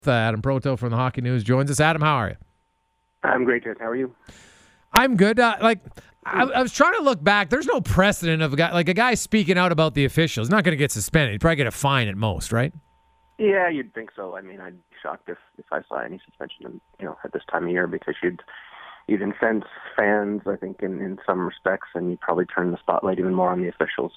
Adam Proto from the Hockey News joins us. Adam, how are you? I'm great, Jess. How are you? I'm good. I was trying to look back. There's no precedent of a guy speaking out about the officials. He's not going to get suspended. He'd probably get a fine at most, right? Yeah, you'd think so. I mean, I'd be shocked if I saw any suspension, at this time of year, because you'd incense fans, I think, in some respects, and you'd probably turn the spotlight even more on the officials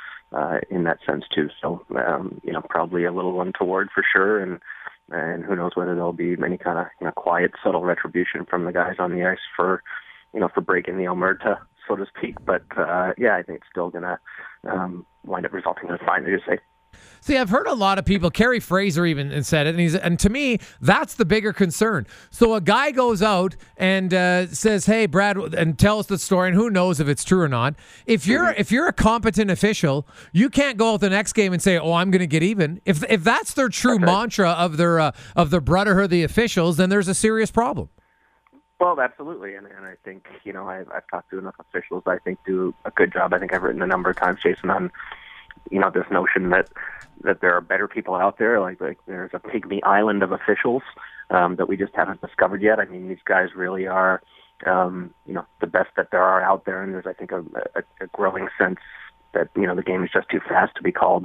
in that sense too. So, probably a little untoward for sure, and who knows whether there'll be any kind of quiet, subtle retribution from the guys on the ice for breaking the omerta, so to speak. But I think it's still going to wind up resulting in a fine, as you say. See, I've heard a lot of people, Kerry Fraser even said it, and to me, that's the bigger concern. So a guy goes out and says, "Hey, Brad," and tells the story, and who knows if it's true or not. If you're a competent official, you can't go out the next game and say, "Oh, I'm going to get even." If that's their true mantra of their brotherhood of the officials, then there's a serious problem. Well, absolutely, and I think I've talked to enough officials. I think do a good job. I think I've written a number of times, Jason, on this notion that there are better people out there, like there's a pygmy island of officials that we just haven't discovered yet. I mean, these guys really are, the best that there are out there, and there's, I think, a growing sense that the game is just too fast to be called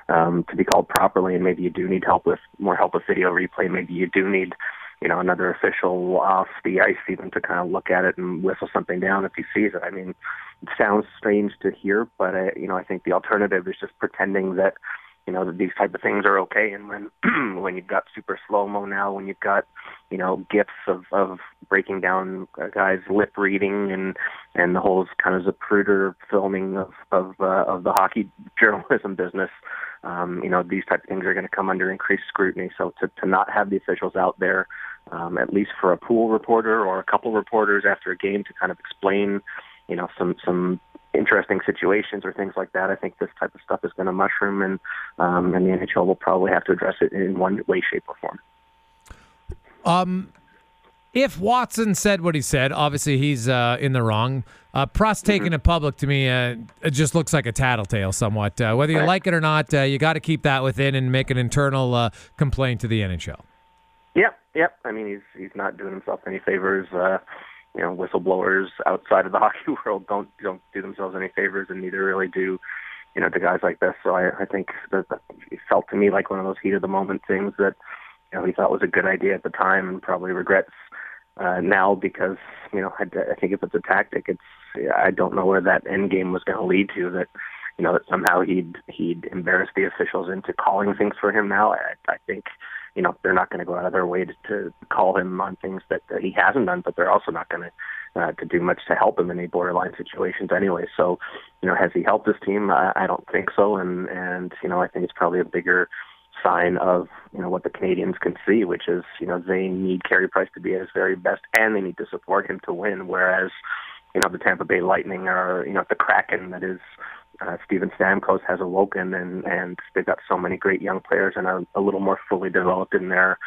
properly, and maybe you do need more help with video replay. Maybe you do need another official off the ice even to kind of look at it and whistle something down if he sees it. I mean, it sounds strange to hear, but I think the alternative is just pretending that that these type of things are okay. And when you've got super slow-mo now, when you've got gifs of breaking down a guy's lip reading and the whole kind of Zapruder filming of the hockey journalism business, these type of things are going to come under increased scrutiny. So to not have the officials out there, at least for a pool reporter or a couple reporters after a game to kind of explain, some interesting situations or things like that, I think this type of stuff is going to mushroom, and the NHL will probably have to address it in one way, shape, or form. If Watson said what he said, obviously he's in the wrong. Press taking it public, to me, it just looks like a tattletale somewhat. Whether you like it or not, you got to keep that within and make an internal complaint to the NHL. Yep. I mean, he's not doing himself any favors. Whistleblowers outside of the hockey world don't do themselves any favors, and neither really do to guys like this. So I think that it felt to me like one of those heat of the moment things that he thought was a good idea at the time and probably regrets now, because I think if it's a tactic, I don't know where that end game was going to lead to, that that somehow he'd embarrass the officials into calling things for him now. I think they're not going to go out of their way to call him on things that he hasn't done, but they're also not going to do much to help him in any borderline situations anyway. So, has he helped his team? I don't think so, and I think it's probably a bigger sign of what the Canadians can see, which is they need Carey Price to be at his very best, and they need to support him to win. Whereas the Tampa Bay Lightning are the Kraken that is Steven Stamkos has awoken, and they've got so many great young players and are a little more fully developed in their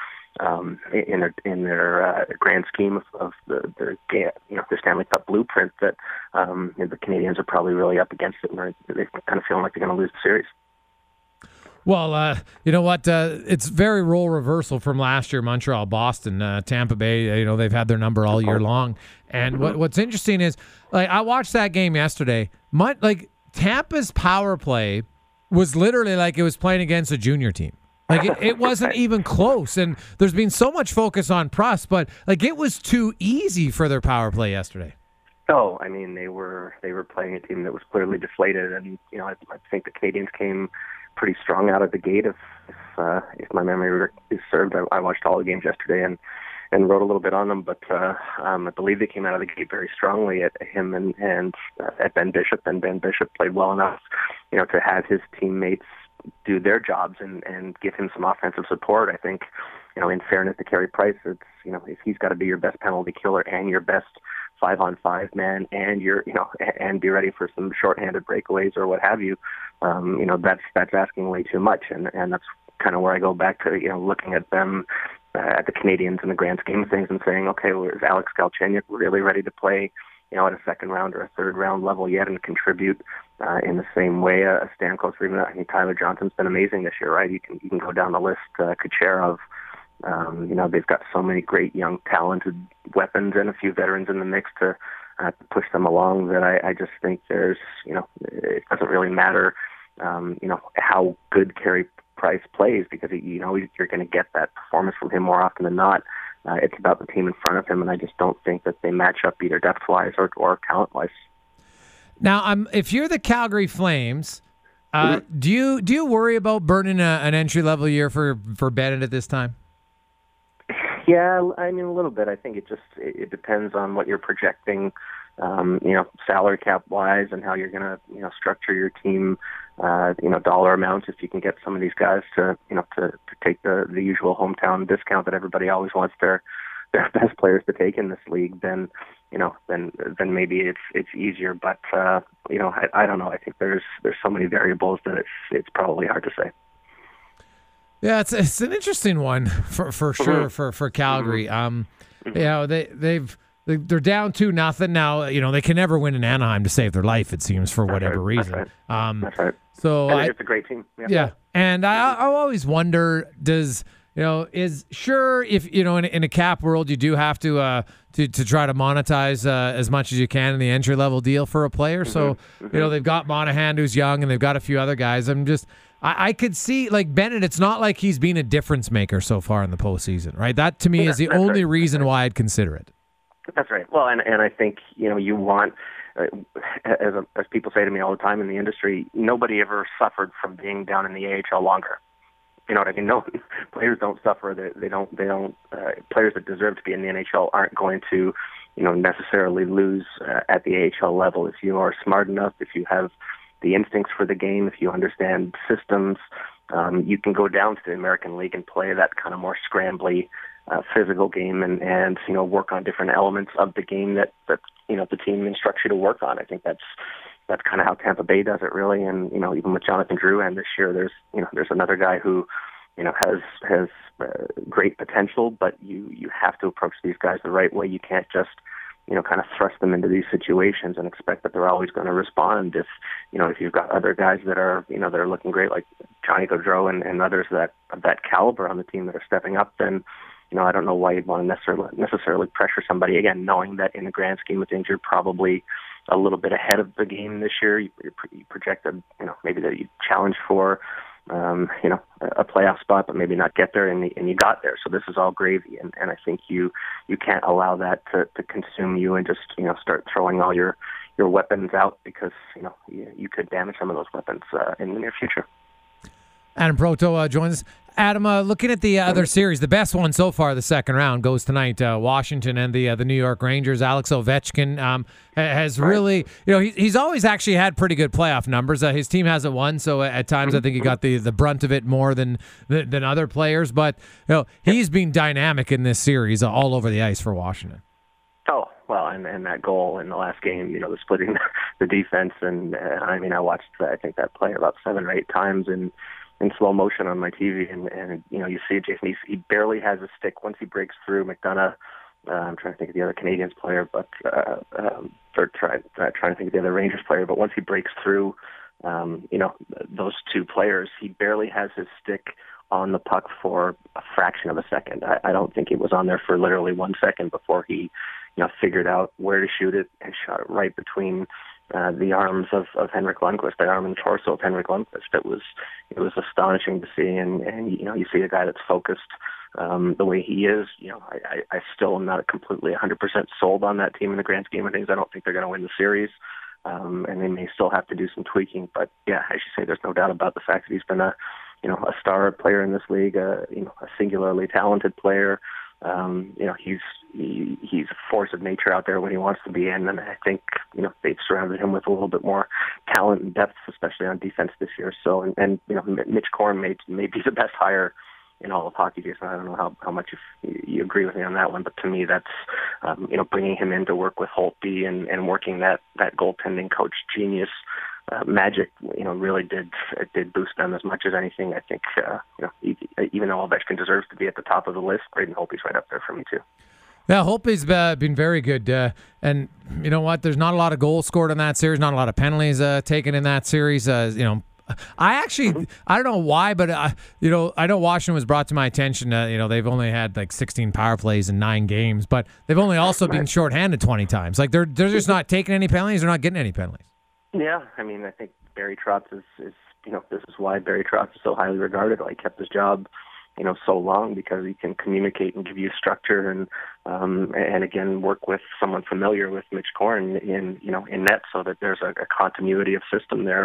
grand scheme of the Stanley Cup blueprint, that the Canadians are probably really up against it, and they're kind of feeling like they're going to lose the series. Well, you know what? It's very role reversal from last year, Montreal, Boston, Tampa Bay. They've had their number all year long. And what's interesting is, I watched that game yesterday. Tampa's power play was literally like it was playing against a junior team. It wasn't even close. And there's been so much focus on Pruss, but it was too easy for their power play yesterday. Oh, I mean, they were playing a team that was clearly deflated, and I think the Canadians came pretty strong out of the gate. If my memory is served, I watched all the games yesterday and wrote a little bit on them, but I believe they came out of the gate very strongly at him and at Ben Bishop, and Ben Bishop played well enough, to have his teammates do their jobs and give him some offensive support. I think, in fairness to Carey Price, it's, if he's got to be your best penalty killer and your best 5-on-5 man, and and be ready for some shorthanded breakaways or what have you, that's asking way too much, and that's kind of where I go back to looking at them, at the Canadians in the grand scheme of things, and saying, okay, well, is Alex Galchenyuk really ready to play at a second round or a third round level yet and contribute in the same way a Stamkos or even Tyler Johnson's been amazing this year, right? You can go down the list, Kucherov, They've got so many great young, talented weapons and a few veterans in the mix to push them along that I just think there's, it doesn't really matter, how good Carey Price plays because, you're going to get that performance from him more often than not. It's about the team in front of him, and I just don't think that they match up either depth-wise or talent-wise. Now, if you're the Calgary Flames, do you worry about burning an entry-level year for Bennett at this time? Yeah, I mean, a little bit. I think it depends on what you're projecting, salary cap wise, and how you're going to, structure your team, dollar amounts. If you can get some of these guys to take the usual hometown discount that everybody always wants their best players to take in this league, then maybe it's easier. But I don't know. I think there's so many variables that it's probably hard to say. Yeah, it's an interesting one for sure for Calgary. They're down 2-0 now. They can never win in Anaheim to save their life. It seems for whatever reason. That's right. So it's a great team. Yeah, and I always wonder, is if in a cap world you do have to try to monetize as much as you can in the entry level deal for a player. So they've got Monahan who's young, and they've got a few other guys. I could see, like Bennett, it's not like he's been a difference maker so far in the postseason, right? That, to me, is the only reason why I'd consider it. That's right. Well, and I think, you want, as people say to me all the time in the industry, nobody ever suffered from being down in the AHL longer. You know what I mean? No, players don't suffer. They don't. Players that deserve to be in the NHL aren't going to, necessarily lose at the AHL level. If you are smart enough, if you have the instincts for the game, if you understand systems, you can go down to the American League and play that kind of more scrambly, physical game and work on different elements of the game that the team instructs you to work on. I think that's kind of how Tampa Bay does it, really. And even with Jonathan Drouin this year, there's another guy who has great potential, but you have to approach these guys the right way. You can't just kind of thrust them into these situations and expect that they're always going to respond. If you've got other guys that are that are looking great, like Johnny Gaudreau and others of that caliber on the team that are stepping up, then I don't know why you'd want to necessarily pressure somebody, again, knowing that in the grand scheme of things, you're probably a little bit ahead of the game this year. You projected, maybe that you challenge for, a playoff spot, but maybe not get there, and you got there. So this is all gravy, and I think you can't allow that to consume you and just start throwing all your weapons out because you could damage some of those weapons in the near future. Adam Proto joins us. Adam, looking at the other series, the best one so far, the second round, goes tonight. Washington and the New York Rangers. Alex Ovechkin has really, he's always actually had pretty good playoff numbers. His team hasn't won, so at times I think he got the brunt of it more than other players. But he's been dynamic in this series all over the ice for Washington. Oh, well, and that goal in the last game, the splitting the defense, and I watched I think that play about 7 or 8 times in slow motion on my TV, and you see it, Jason. He barely has a stick once he breaks through McDonough. I'm trying to think of the other Canadiens player, but trying to think of the other Rangers player. But once he breaks through, those two players, he barely has his stick on the puck for a fraction of a second. I don't think it was on there for literally 1 second before he, figured out where to shoot it and shot it right between the arms of Henrik Lundqvist, the arm and torso of Henrik Lundqvist. It was astonishing to see, and you see a guy that's focused the way he is. I still am not completely 100% sold on that team in the grand scheme of things. I don't think they're going to win the series, and they may still have to do some tweaking. But yeah, as you say, there's no doubt about the fact that he's been a star player in this league, a singularly talented player. He's a force of nature out there when he wants to be in, and I think they've surrounded him with a little bit more talent and depth, especially on defense this year. So and Mitch Korn may be the best hire in all of hockey, Jason. I don't know how much you agree with me on that one, but to me that's bringing him in to work with Holtby and working that goaltending coach genius magic, really did boost them as much as anything. I think, even though Ovechkin deserves to be at the top of the list, Braden Holtby's right up there for me too. Yeah, Holtby's been very good, and you know what? There's not a lot of goals scored in that series, not a lot of penalties taken in that series. I don't know why, but I know Washington was brought to my attention. They've only had like 16 power plays in 9 games, but they've only also been shorthanded 20 times. Like they're just not taking any penalties. They're not getting any penalties. Yeah, I mean, I think Barry Trotz is this is why Barry Trotz is so highly regarded. Like, kept his job, so long, because he can communicate and give you structure and again work with someone familiar with Mitch Korn in net, so that there's a continuity of system there.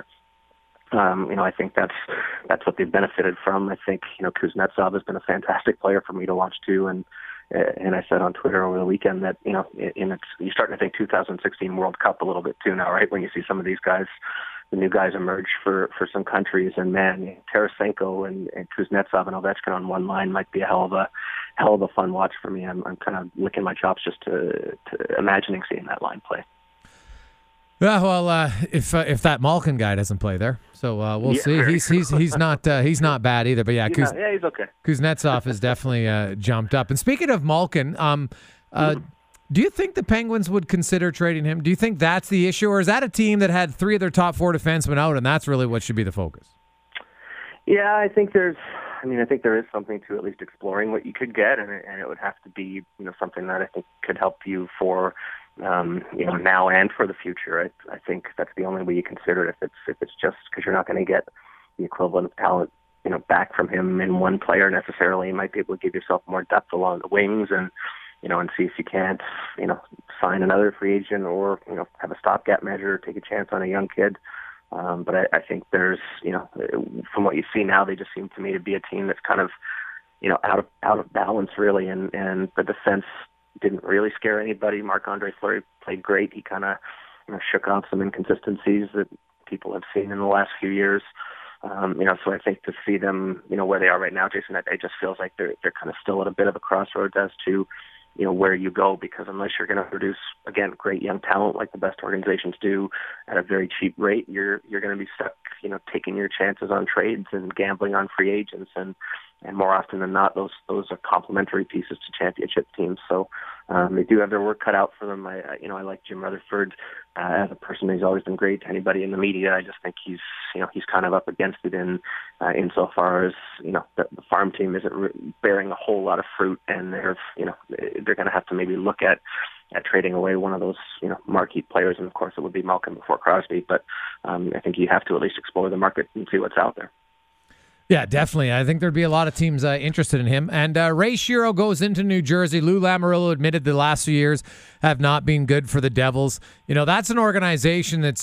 I think that's what they've benefited from. I think Kuznetsov has been a fantastic player for me to watch too, and I said on Twitter over the weekend that you're starting to think 2016 World Cup a little bit too now, right? When you see some of these guys, the new guys emerge for some countries, and man, Tarasenko and Kuznetsov and Ovechkin on one line might be a hell of a fun watch for me. I'm kind of licking my chops just to imagining seeing that line play. Yeah, well, if that Malkin guy doesn't play there, so we'll see. He's not bad either. But yeah, he's okay. Kuznetsov has definitely jumped up. And speaking of Malkin, do you think the Penguins would consider trading him? Do you think that's the issue, or is that a team that had 3 of their top 4 defensemen out, and that's really what should be the focus? Yeah, I think there is something to at least exploring what you could get, and it would have to be something that I think could help you for now and for the future. I think that's the only way you consider it. If it's just because you're not going to get the equivalent of talent back from him in one player necessarily, you might be able to give yourself more depth along the wings and see if you can't sign another free agent or have a stopgap measure, take a chance on a young kid. But I think there's from what you see now, they just seem to me to be a team that's kind of out of balance really, and the defense didn't really scare anybody. Marc-Andre Fleury played great. He kind of shook off some inconsistencies that people have seen in the last few years. So I think to see them, where they are right now, Jason, it just feels like they're kind of still at a bit of a crossroads as to where you go, because unless you're going to produce, again, great young talent like the best organizations do at a very cheap rate, you're going to be stuck, taking your chances on trades and gambling on free agents, and more often than not, those are complementary pieces to championship teams. So they do have their work cut out for them. I like Jim Rutherford as a person. He's always been great to anybody in the media. I just think he's kind of up against it insofar as the farm team isn't bearing a whole lot of fruit, and they're going to have to maybe look at trading away one of those marquee players, and of course it would be Malkin before Crosby. But I think you have to at least explore the market and see what's out there. Yeah, definitely. I think there'd be a lot of teams interested in him. And Ray Shero goes into New Jersey. Lou Lamoriello admitted the last few years have not been good for the Devils. That's an organization that's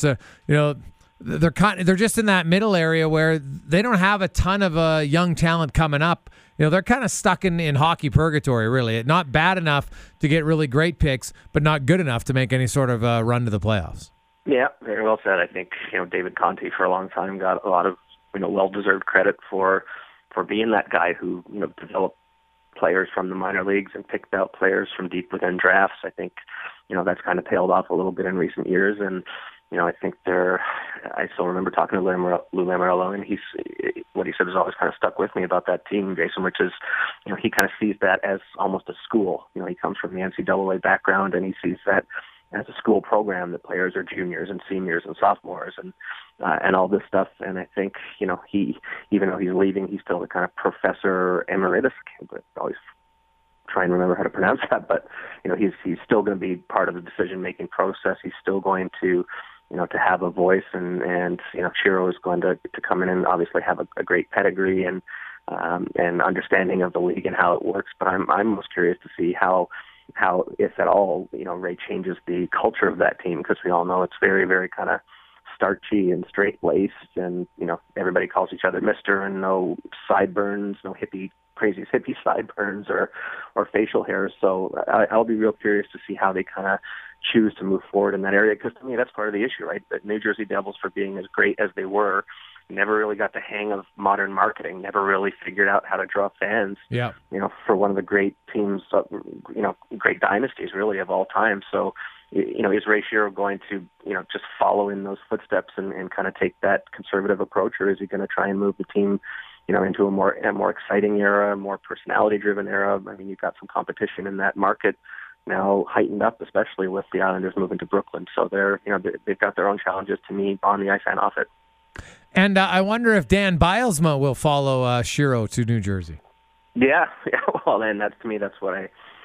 they're just in that middle area where they don't have a ton of young talent coming up. They're kind of stuck in hockey purgatory, really. Not bad enough to get really great picks, but not good enough to make any sort of run to the playoffs. Yeah, very well said. I think David Conte for a long time got a lot of well-deserved credit for being that guy who developed players from the minor leagues and picked out players from deep within drafts. I think that's kind of tailed off a little bit in recent years, and I think I still remember talking to Lou Lamoriello, and what he said has always kind of stuck with me about that team, Jason, which is he kind of sees that as almost a school. He comes from the NCAA background, and he sees that as a school program. The players are juniors and seniors and sophomores and all this stuff. And I think he, even though he's leaving, he's still the kind of professor emeritus. I can't always try and remember how to pronounce that, but he's still going to be part of the decision making process. He's still going to to have a voice, and Shero is going to come in and obviously have a great pedigree and understanding of the league and how it works. But I'm most curious to see how, if at all, Ray changes the culture of that team, because we all know it's very, very kind of starchy and straight-laced, and everybody calls each other Mister, and no sideburns, no crazy hippie sideburns or facial hair. So I'll be real curious to see how they kind of choose to move forward in that area, because to me that's part of the issue, right? The New Jersey Devils, for being as great as they were, never really got the hang of modern marketing, never really figured out how to draw fans. Yeah. For one of the great teams, great dynasties really of all time. So, is Ray Shero going to, just follow in those footsteps and kind of take that conservative approach, or is he going to try and move the team, into a more exciting era, a more personality-driven era? I mean, you've got some competition in that market now, heightened up, especially with the Islanders moving to Brooklyn. So they've got their own challenges, to me, on the ice and off it. And I wonder if Dan Bylsma will follow Shiro to New Jersey. Yeah. Well, and that's what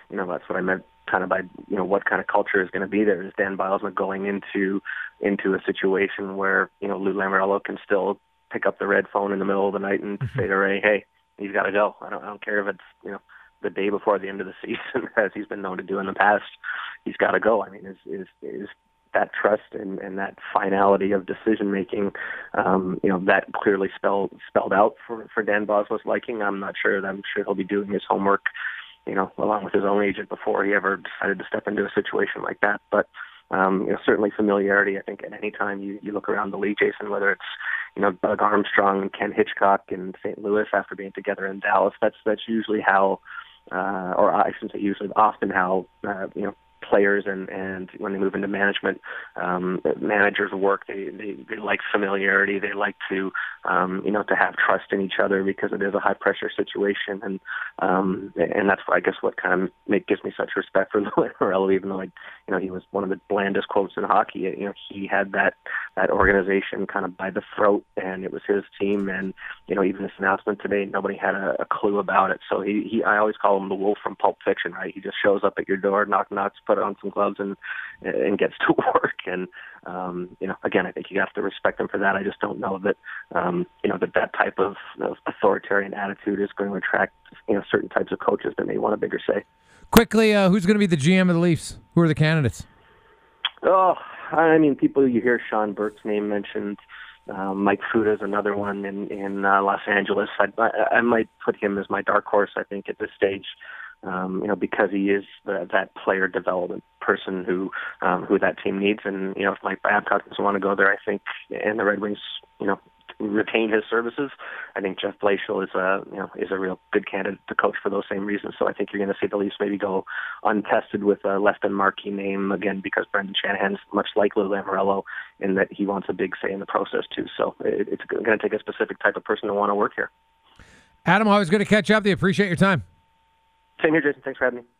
I meant kind of by what kind of culture is going to be there. Is Dan Bylsma going into a situation where Lou Lamoriello can still pick up the red phone in the middle of the night and say to Ray, "Hey, you've got to go." I don't care if it's the day before the end of the season, as he's been known to do in the past. He's got to go. I mean, is that trust and that finality of decision making, that clearly spelled out for Dan Bylsma's liking. I'm sure he'll be doing his homework, along with his own agent before he ever decided to step into a situation like that. But certainly familiarity. I think at any time you look around the league, Jason, whether it's Doug Armstrong and Ken Hitchcock in St. Louis after being together in Dallas, that's usually how, or I shouldn't say usually, often how players and when they move into management, managers work. They like familiarity. They like to to have trust in each other because it is a high pressure situation, and that's I guess what kind of gives me such respect for Lou Lamoriello, even though he was one of the blandest quotes in hockey. He had that organization kind of by the throat, and it was his team. And even this announcement today, nobody had a clue about it. So I always call him the wolf from Pulp Fiction, right? He just shows up at your door, knocks, put on some gloves, and gets to work. And again, I think you have to respect him for that. I just don't know that that type of authoritarian attitude is going to attract certain types of coaches that may want a bigger say. Quickly, who's going to be the GM of the Leafs? Who are the candidates? Oh, I mean, people you hear Sean Burke's name mentioned. Mike Fuda is another one in Los Angeles. I might put him as my dark horse, I think, at this stage, because he is that player development person who that team needs. And if Mike Babcock doesn't want to go there, I think, and the Red Wings, retain his services, I think Jeff Blashill is a real good candidate to coach for those same reasons. So I think you're going to see the Leafs maybe go untested with a less than marquee name, again, because Brendan Shanahan's much like Lou Lamoriello in that he wants a big say in the process too. So it's going to take a specific type of person to want to work here. Adam, always good to catch up with you. Appreciate your time. Same here, Jason. Thanks for having me.